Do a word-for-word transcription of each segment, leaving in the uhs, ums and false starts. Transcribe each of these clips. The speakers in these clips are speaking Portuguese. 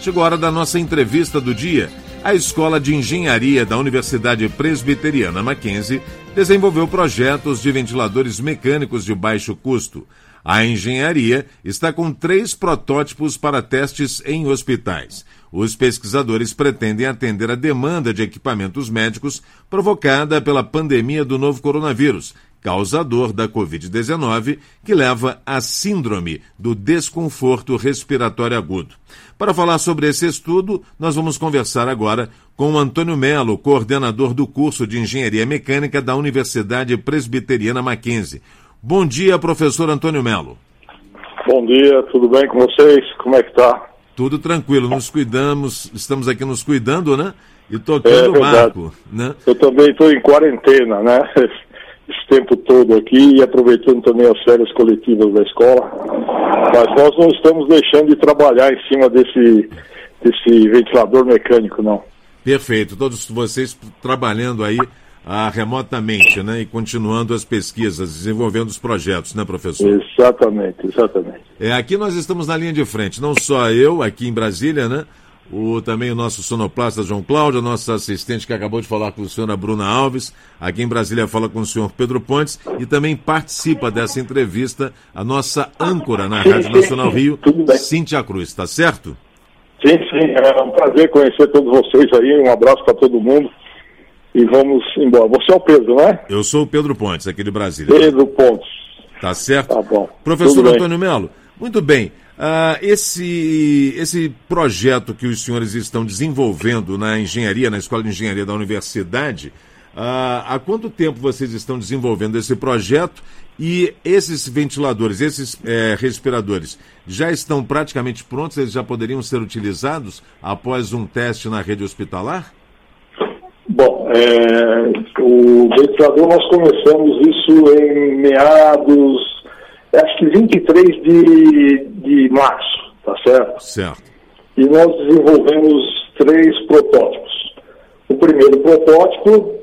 Chegou a hora da nossa entrevista do dia. A Escola de Engenharia da Universidade Presbiteriana Mackenzie desenvolveu projetos de ventiladores mecânicos de baixo custo. A engenharia está com três protótipos para testes em hospitais. Os pesquisadores pretendem atender a demanda de equipamentos médicos provocada pela pandemia do novo coronavírus, causador da covid dezenove, que leva à síndrome do desconforto respiratório agudo. Para falar sobre esse estudo, nós vamos conversar agora com o Antônio Melo, coordenador do curso de Engenharia Mecânica da Universidade Presbiteriana Mackenzie. Bom dia, professor Antônio Melo. Bom dia, tudo bem com vocês? Como é que tá? Tudo tranquilo, nos cuidamos, estamos aqui nos cuidando, né? E tocando o barco, né? Eu também estou em quarentena, né? Esse tempo todo aqui e aproveitando também as férias coletivas da escola. Mas nós não estamos deixando de trabalhar em cima desse, desse ventilador mecânico, não. Perfeito, todos vocês trabalhando aí ah, remotamente, né? E continuando as pesquisas, desenvolvendo os projetos, né, professor? Exatamente, exatamente. É, aqui nós estamos na linha de frente, não só eu, aqui em Brasília, né? O, também o nosso sonoplasta João Cláudio, a nossa assistente que acabou de falar com a senhora Bruna Alves, aqui em Brasília fala com o senhor Pedro Pontes, e também participa dessa entrevista a nossa âncora na Rádio Nacional Rio, Cíntia Cruz, tá certo? Sim, sim, é um prazer conhecer todos vocês aí, um abraço para todo mundo e vamos embora. Você é o Pedro, não é? Eu sou o Pedro Pontes, aqui de Brasília. Pedro Pontes. Tá certo? Tá bom. Professor Antônio Melo, muito bem. Uh, esse, esse projeto que os senhores estão desenvolvendo na engenharia, na Escola de Engenharia da Universidade, uh, há quanto tempo vocês estão desenvolvendo esse projeto e esses ventiladores, esses eh, respiradores, já estão praticamente prontos? Eles já poderiam ser utilizados após um teste na rede hospitalar? Bom, é, o ventilador nós começamos isso em meados... acho que vinte e três de, de março, tá certo? Certo. E nós desenvolvemos três protótipos. O primeiro protótipo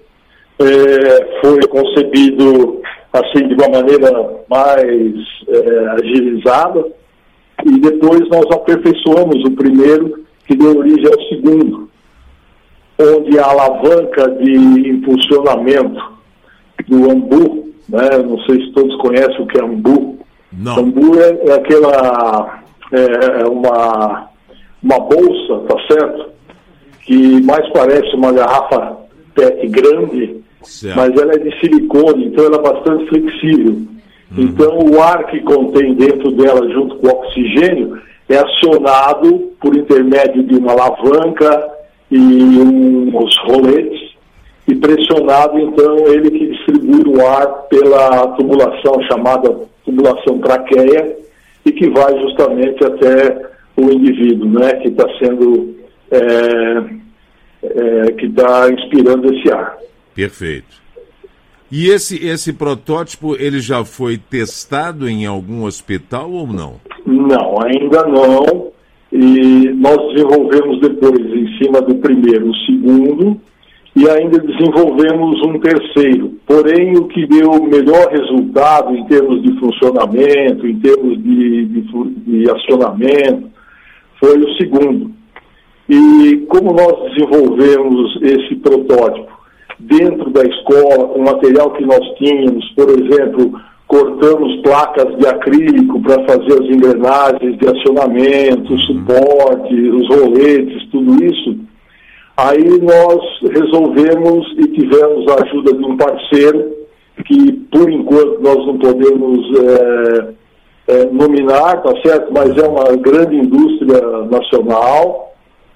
é, foi concebido assim de uma maneira mais é, agilizada e depois nós aperfeiçoamos o primeiro, que deu origem ao segundo, onde a alavanca de impulsionamento do ambu, né? Não sei se todos conhecem o que é ambu. Não. Ambu é, é aquela é uma, uma bolsa, tá certo? Que mais parece uma garrafa P E T grande, certo, mas ela é de silicone, então ela é bastante flexível. Uhum. Então o ar que contém dentro dela junto com o oxigênio é acionado por intermédio de uma alavanca e uns roletes, e pressionado, então, ele que distribui o ar pela tubulação chamada tubulação traqueia e que vai justamente até o indivíduo, né, que está sendo, é, é, que está inspirando esse ar. Perfeito. E esse, esse protótipo, ele já foi testado em algum hospital ou não? Não, ainda não. E nós desenvolvemos depois, em cima do primeiro, o segundo, e ainda desenvolvemos um terceiro. Porém, o que deu melhor resultado em termos de funcionamento, em termos de, de, de acionamento, foi o segundo. E como nós desenvolvemos esse protótipo dentro da escola, com o material que nós tínhamos, por exemplo, cortamos placas de acrílico para fazer as engrenagens de acionamento, o suporte, os roletes, tudo isso. Aí nós resolvemos e tivemos a ajuda de um parceiro que, por enquanto, nós não podemos é, é, nominar, tá certo? Mas é uma grande indústria nacional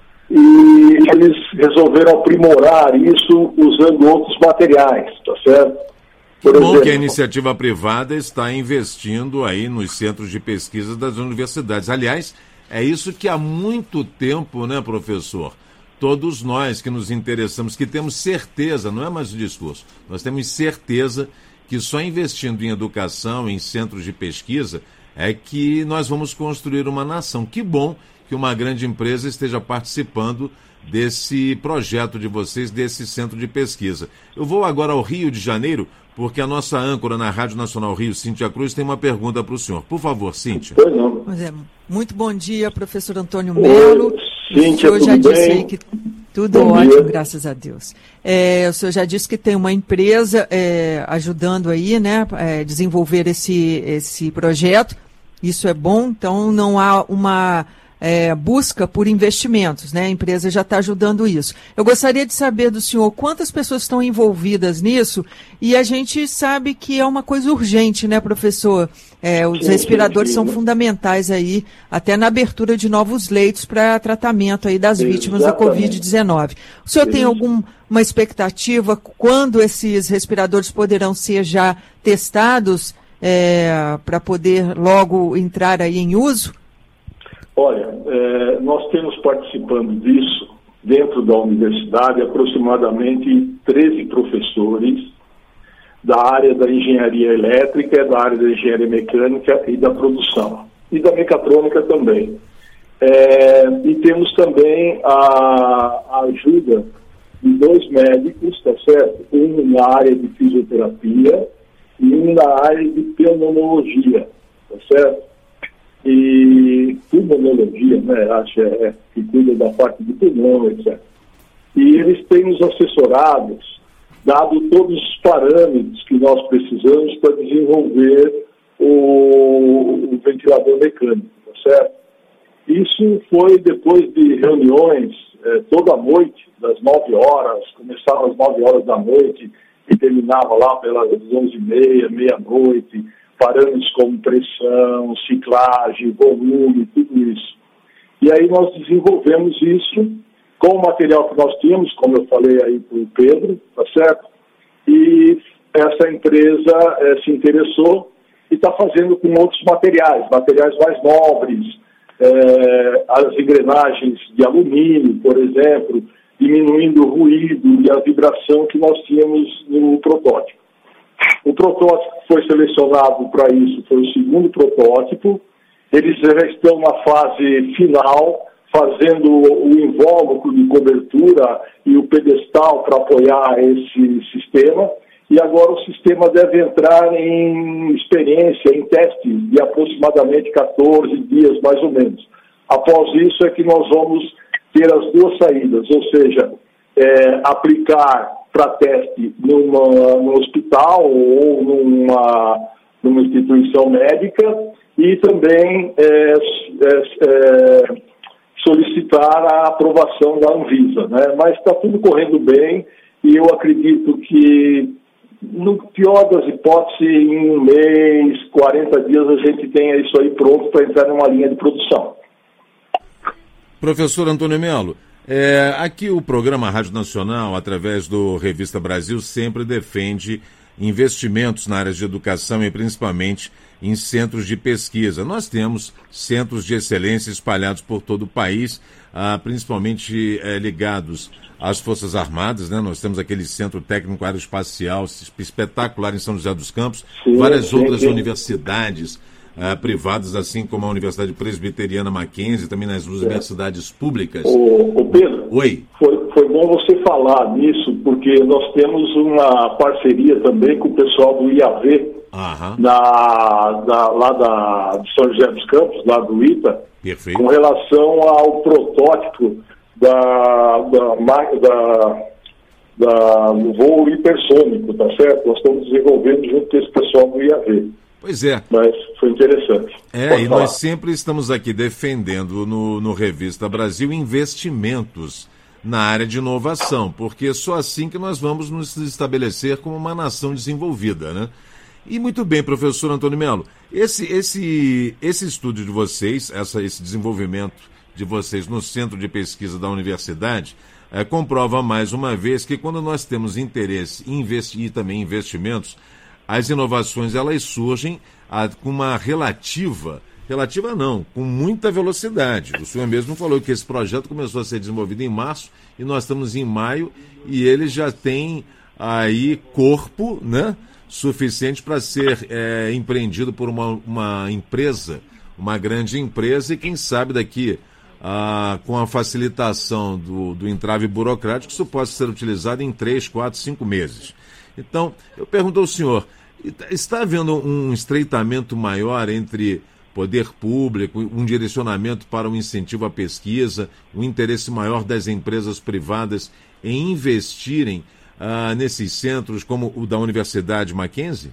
e eles resolveram aprimorar isso usando outros materiais, tá certo? Por exemplo, bom que a iniciativa privada está investindo aí nos centros de pesquisa das universidades. Aliás, é isso que há muito tempo, né, professor? Todos nós que nos interessamos, que temos certeza, não é mais um discurso, nós temos certeza que só investindo em educação, em centros de pesquisa, é que nós vamos construir uma nação. Que bom que uma grande empresa esteja participando desse projeto de vocês, desse centro de pesquisa. Eu vou agora ao Rio de Janeiro, porque a nossa âncora na Rádio Nacional Rio, Cíntia Cruz, tem uma pergunta para o senhor. Por favor, Cíntia. Pois não. Pois é. Muito bom dia, professor Antônio Melo. Cíntia, o senhor tudo já disse bem? Aí que tudo Bom ótimo, dia. graças a Deus. É, o senhor já disse que tem uma empresa é, ajudando aí, né, é, desenvolver esse, esse projeto. Isso é bom, então não há uma é, busca por investimentos, né? A empresa já está ajudando isso. Eu gostaria de saber do senhor quantas pessoas estão envolvidas nisso, e a gente sabe que é uma coisa urgente, né, professor? É, os Sim, respiradores sim, são sim. fundamentais aí, até na abertura de novos leitos para tratamento aí das vítimas da Exatamente. covid dezenove. O senhor tem Isso. alguma expectativa quando esses respiradores poderão ser já testados é, para poder logo entrar aí em uso? Olha, é, nós temos participando disso, dentro da universidade, aproximadamente treze professores da área da engenharia elétrica, da área da engenharia mecânica e da produção, e da mecatrônica também. É, e temos também a, a ajuda de dois médicos, tá certo? Um na área de fisioterapia e um na área de pneumologia, tá certo? E pulmonologia, né, acho é, é, que cuida da parte do pulmão, etcétera. E eles têm nos assessorados, dado todos os parâmetros que nós precisamos para desenvolver o, o ventilador mecânico, tá certo? Isso foi depois de reuniões é, toda noite, das nove horas, começava às nove horas da noite e terminava lá pelas onze e meia, meia-noite, parâmetros como pressão, ciclagem, volume, tudo isso. E aí nós desenvolvemos isso com o material que nós tínhamos, como eu falei aí para o Pedro, tá certo? E essa empresa é, se interessou e está fazendo com outros materiais, materiais mais nobres, é, as engrenagens de alumínio, por exemplo, diminuindo o ruído e a vibração que nós tínhamos no protótipo. O protótipo que foi selecionado para isso foi o segundo protótipo. Eles já estão na fase final, fazendo o invólucro de cobertura e o pedestal para apoiar esse sistema. E agora o sistema deve entrar em experiência, em testes de aproximadamente quatorze dias, mais ou menos. Após isso é que nós vamos ter as duas saídas, ou seja, é, aplicar para teste numa, num hospital ou numa, numa instituição médica e também é, é, é, solicitar a aprovação da Anvisa, né? Mas está tudo correndo bem e eu acredito que, no pior das hipóteses, em um mês, quarenta dias, a gente tenha isso aí pronto para entrar numa linha de produção. Professor Antônio Melo, é, aqui o programa Rádio Nacional, através do Revista Brasil, sempre defende investimentos na área de educação e principalmente em centros de pesquisa. Nós temos centros de excelência espalhados por todo o país, ah, principalmente eh, ligados às Forças Armadas, né? Nós temos aquele Centro Técnico Aeroespacial espetacular em São José dos Campos, sim, várias sim, outras sim. universidades ah, privadas, assim como a Universidade Presbiteriana Mackenzie, também nas universidades públicas. Ô, ô Pedro, Oi. Foi, foi bom você falar nisso, porque nós temos uma parceria também com o pessoal do I A V, Aham. Na, da, lá da, de São José dos Campos, lá do I T A, Perfeito. Com relação ao protótipo da, da, da, da, do voo hipersônico, tá certo? Nós estamos desenvolvendo junto com esse pessoal do I A V. Pois é. Mas foi interessante. É, Pode e falar. nós sempre estamos aqui defendendo no, no Revista Brasil investimentos na área de inovação, porque é só assim que nós vamos nos estabelecer como uma nação desenvolvida, né? E muito bem, professor Antônio Melo, esse, esse, esse estudo de vocês, essa, esse desenvolvimento de vocês no centro de pesquisa da universidade, é, comprova mais uma vez que quando nós temos interesse em investir e também investimentos, as inovações elas surgem a, com uma relativa, relativa não, com muita velocidade. O senhor mesmo falou que esse projeto começou a ser desenvolvido em março e nós estamos em maio e ele já tem aí corpo, né, suficiente para ser é, empreendido por uma, uma empresa, uma grande empresa e quem sabe daqui ah, com a facilitação do, do entrave burocrático isso possa ser utilizado em três, quatro, cinco meses. Então, eu pergunto ao senhor, está havendo um estreitamento maior entre poder público, um direcionamento para um incentivo à pesquisa, um interesse maior das empresas privadas em investirem ah, nesses centros como o da Universidade Mackenzie?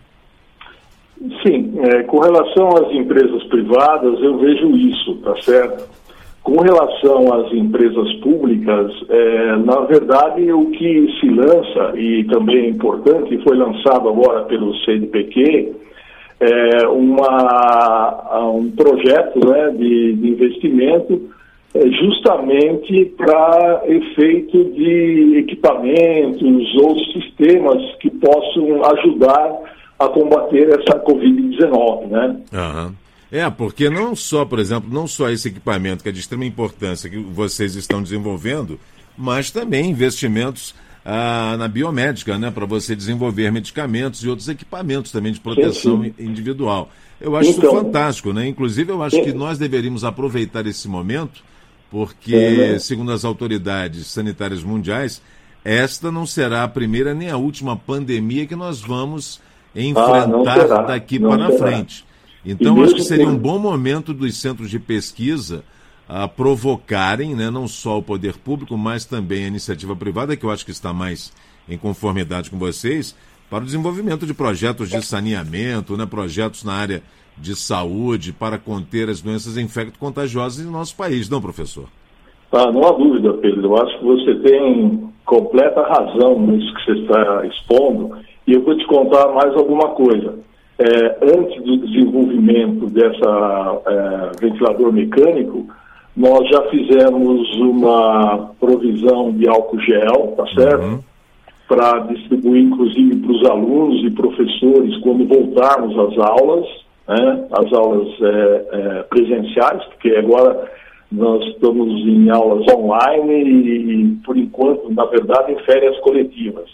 Sim, é, com relação às empresas privadas, eu vejo isso, tá certo? Com relação às empresas públicas, é, na verdade, o que se lança, e também é importante, foi lançado agora pelo C N P Q, é uma, um projeto, né, de, de investimento é, justamente para efeito de equipamentos ou sistemas que possam ajudar a combater essa covid dezenove, né? Aham. É, porque não só, por exemplo, não só esse equipamento que é de extrema importância que vocês estão desenvolvendo, mas também investimentos ah, na biomédica, né, para você desenvolver medicamentos e outros equipamentos também de proteção sim, sim. individual. Eu acho então, isso fantástico, né? Inclusive, eu acho é. que nós deveríamos aproveitar esse momento, porque, é. segundo as autoridades sanitárias mundiais, esta não será a primeira nem a última pandemia que nós vamos enfrentar ah, daqui não para será. frente. Então, acho que seria um bom momento dos centros de pesquisa a provocarem, né, não só o poder público, mas também a iniciativa privada, que eu acho que está mais em conformidade com vocês, para o desenvolvimento de projetos de saneamento, né, projetos na área de saúde, para conter as doenças infecto-contagiosas no nosso país, não, professor? Ah, não há dúvida, Pedro. Eu acho que você tem completa razão nisso que você está expondo, e eu vou te contar mais alguma coisa. É, antes do desenvolvimento dessa é, ventilador mecânico, nós já fizemos uma provisão de álcool gel, tá certo? Uhum. Para distribuir, inclusive, para os alunos e professores quando voltarmos às aulas, né? As aulas é, é, presenciais, porque agora nós estamos em aulas online e, por enquanto, na verdade, em férias coletivas.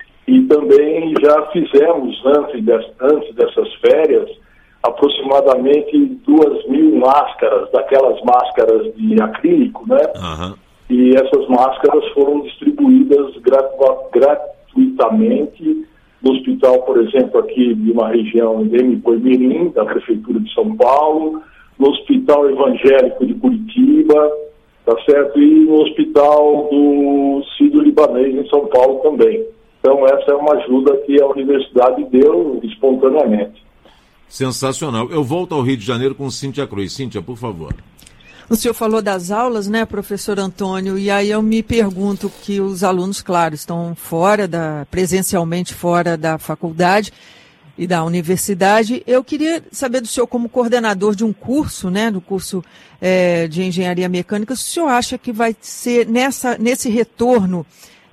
E também já fizemos, antes, de, antes dessas férias, aproximadamente duas mil máscaras, daquelas máscaras de acrílico, né? Uhum. E essas máscaras foram distribuídas gratu- gratuitamente no hospital, por exemplo, aqui de uma região de Moimirim, da Prefeitura de São Paulo, no Hospital Evangélico de Curitiba, tá certo? E no Hospital do Sírio-Libanês, em São Paulo também. Então, essa é uma ajuda que a universidade deu espontaneamente. Sensacional. Eu volto ao Rio de Janeiro com Cíntia Cruz. Cíntia, por favor. O senhor falou das aulas, né, professor Antônio? E aí eu me pergunto que os alunos, claro, estão fora da, presencialmente fora da faculdade e da universidade. Eu queria saber do senhor, como coordenador de um curso, né, do curso é, de engenharia mecânica, se o senhor acha que vai ser nessa, nesse retorno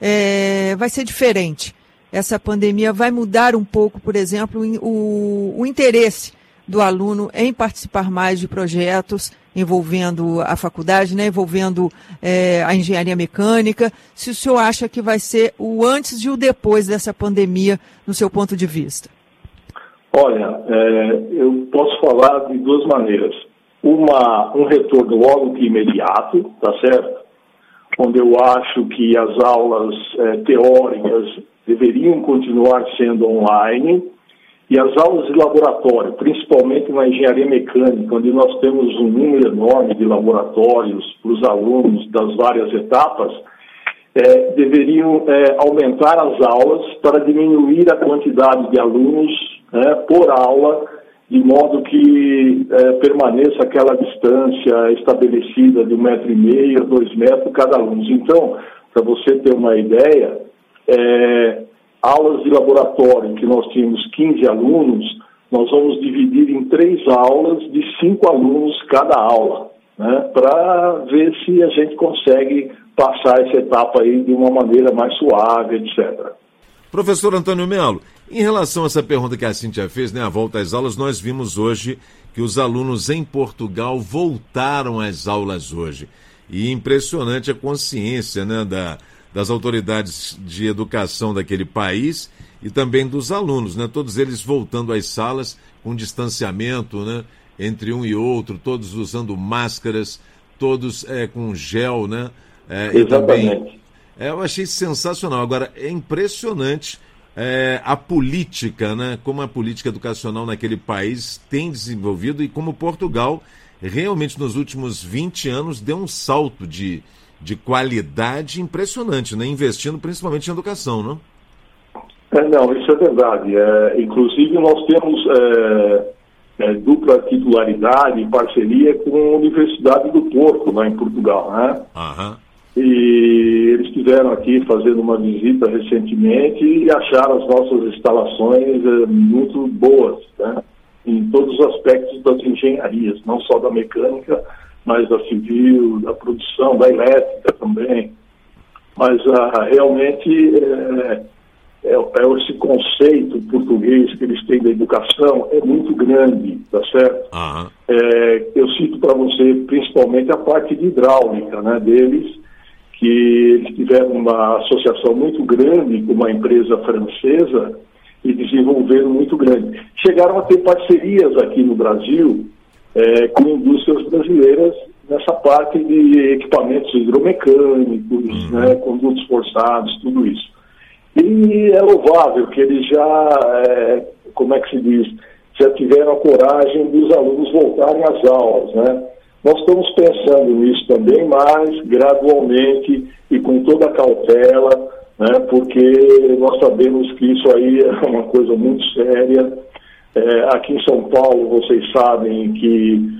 É, vai ser diferente. Essa pandemia vai mudar um pouco, por exemplo, o, o interesse do aluno em participar mais de projetos envolvendo a faculdade, né, envolvendo é, a engenharia mecânica. Se o senhor acha que vai ser o antes e o depois dessa pandemia, no seu ponto de vista? Olha, é, eu posso falar de duas maneiras. Uma, um retorno logo que imediato, tá certo? Onde eu acho que as aulas eh, teóricas deveriam continuar sendo online, e as aulas de laboratório, principalmente na engenharia mecânica, onde nós temos um número enorme de laboratórios para os alunos das várias etapas, eh, deveriam eh, aumentar as aulas para diminuir a quantidade de alunos eh, por aula, de modo que é, permaneça aquela distância estabelecida de um metro e meio a dois metros cada aluno. Então, para você ter uma ideia, é, aulas de laboratório que nós tínhamos quinze alunos, nós vamos dividir em três aulas de cinco alunos cada aula, né, para ver se a gente consegue passar essa etapa aí de uma maneira mais suave, etcétera. Professor Antônio Melo, em relação a essa pergunta que a Cíntia fez, né, a volta às aulas, nós vimos hoje que os alunos em Portugal voltaram às aulas hoje. E impressionante a consciência, né, da, das autoridades de educação daquele país e também dos alunos, né, todos eles voltando às salas com distanciamento, né, entre um e outro, todos usando máscaras, todos é, com gel, né? É, e também, é, eu achei sensacional. Agora, é impressionante é, a política, né? Como a política educacional naquele país tem desenvolvido e como Portugal realmente nos últimos vinte anos deu um salto de, de qualidade impressionante, né? Investindo principalmente em educação, não? É, não, isso é verdade. É, inclusive nós temos é, é, dupla titularidade e parceria com a Universidade do Porto, lá em Portugal, né? Aham. E eles estiveram aqui fazendo uma visita recentemente e acharam as nossas instalações é, muito boas, né? Em todos os aspectos das engenharias, não só da mecânica, mas da civil, da produção, da elétrica também. Mas ah, realmente é, é, é esse conceito português que eles têm da educação é muito grande, tá certo? Uhum. É, eu cito para você principalmente a parte de hidráulica, né, deles, que eles tiveram uma associação muito grande com uma empresa francesa e desenvolveram muito grande. Chegaram a ter parcerias aqui no Brasil é, com indústrias brasileiras nessa parte de equipamentos hidromecânicos, uhum. né, condutos forçados, tudo isso. E é louvável que eles já, é, como é que se diz, já tiveram a coragem dos alunos voltarem às aulas, né? Nós estamos pensando nisso também, mas gradualmente e com toda a cautela, né, porque nós sabemos que isso aí é uma coisa muito séria. É, aqui em São Paulo, vocês sabem que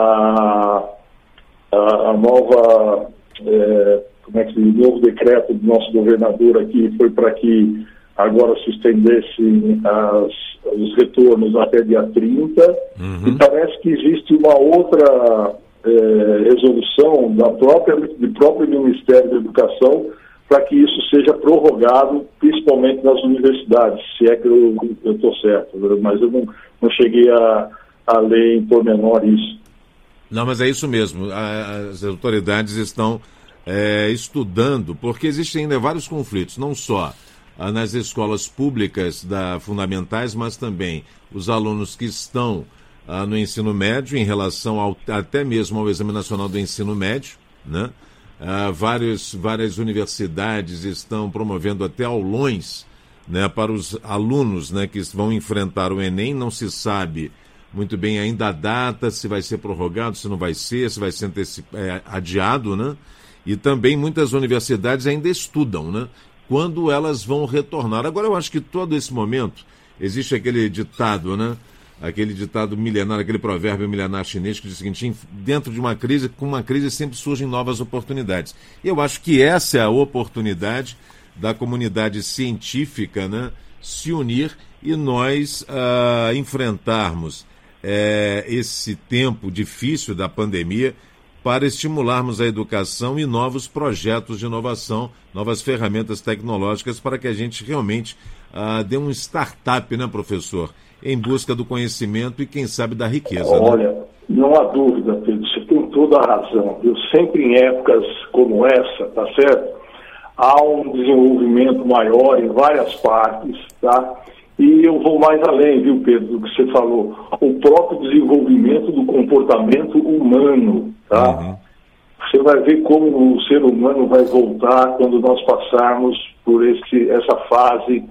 a, a, a nova, é, como é que se diz, o novo decreto do nosso governador aqui foi para que agora se estendessem as, os retornos até dia trinta, uhum. E parece que existe uma outra é, resolução da própria, do próprio Ministério da Educação para que isso seja prorrogado, principalmente nas universidades, se é que eu estou certo, mas eu não, não cheguei a, a ler em pormenor isso. Não, mas é isso mesmo, as autoridades estão é, estudando, porque existem ainda vários conflitos, não só nas escolas públicas da, fundamentais, mas também os alunos que estão ah, no ensino médio em relação ao, até mesmo ao Exame Nacional do Ensino Médio, né? Ah, vários, várias universidades estão promovendo até aulões, né, para os alunos, né, que vão enfrentar o Enem. Não se sabe muito bem ainda a data, se vai ser prorrogado, se não vai ser, se vai ser antecip... é, adiado, né? E também muitas universidades ainda estudam, né, quando elas vão retornar. Agora, eu acho que todo esse momento, existe aquele ditado, né? Aquele ditado milenar, aquele provérbio milenar chinês que diz o seguinte: dentro de uma crise, com uma crise sempre surgem novas oportunidades. Eu acho que essa é a oportunidade da comunidade científica, né, se unir e nós ah, enfrentarmos eh, esse tempo difícil da pandemia para estimularmos a educação e novos projetos de inovação, novas ferramentas tecnológicas para que a gente realmente ah, dê um startup, né, professor, em busca do conhecimento e, quem sabe, da riqueza. Olha, né? Não há dúvida, Pedro, você tem toda a razão. Eu sempre, em épocas como essa, tá certo? Há um desenvolvimento maior em várias partes, tá? E eu vou mais além, viu, Pedro, do que você falou. O próprio desenvolvimento do comportamento humano, tá? Uhum. Você vai ver como o ser humano vai voltar quando nós passarmos por esse, essa fase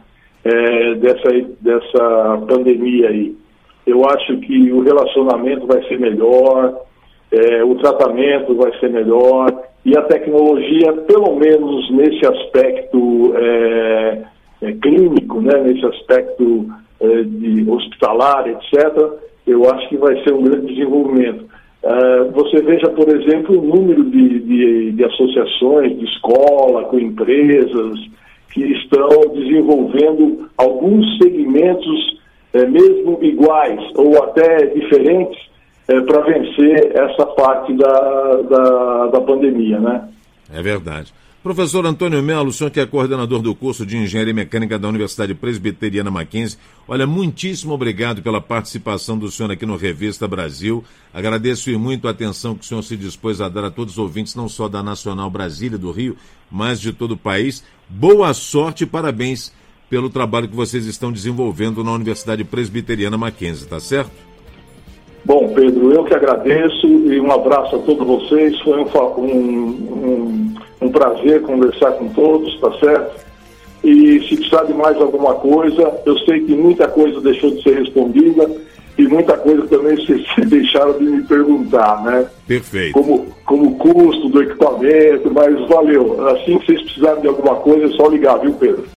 é, dessa, dessa pandemia aí. Eu acho que o relacionamento vai ser melhor, é, o tratamento vai ser melhor, e a tecnologia, pelo menos nesse aspecto é, é, clínico, né, nesse aspecto é, de hospitalar, etcétera, eu acho que vai ser um grande desenvolvimento. Uh, você veja, por exemplo, o número de, de, de associações de escola com empresas que estão desenvolvendo alguns segmentos eh, mesmo iguais ou até diferentes eh, para vencer essa parte da, da, da pandemia, né? É verdade. Professor Antônio Melo, o senhor que é coordenador do curso de Engenharia Mecânica da Universidade Presbiteriana Mackenzie, olha, muitíssimo obrigado pela participação do senhor aqui no Revista Brasil. Agradeço e muito a atenção que o senhor se dispôs a dar a todos os ouvintes, não só da Nacional Brasília, do Rio, mas de todo o país. Boa sorte e parabéns pelo trabalho que vocês estão desenvolvendo na Universidade Presbiteriana Mackenzie, tá certo? Bom, Pedro, eu que agradeço e um abraço a todos vocês. Foi um, um, um, um prazer conversar com todos, tá certo? e se precisar de mais alguma coisa, eu sei que muita coisa deixou de ser respondida e muita coisa também vocês deixaram de me perguntar, né? Perfeito. Como, como o custo do equipamento, mas valeu. Assim que vocês precisarem de alguma coisa, é só ligar, viu, Pedro?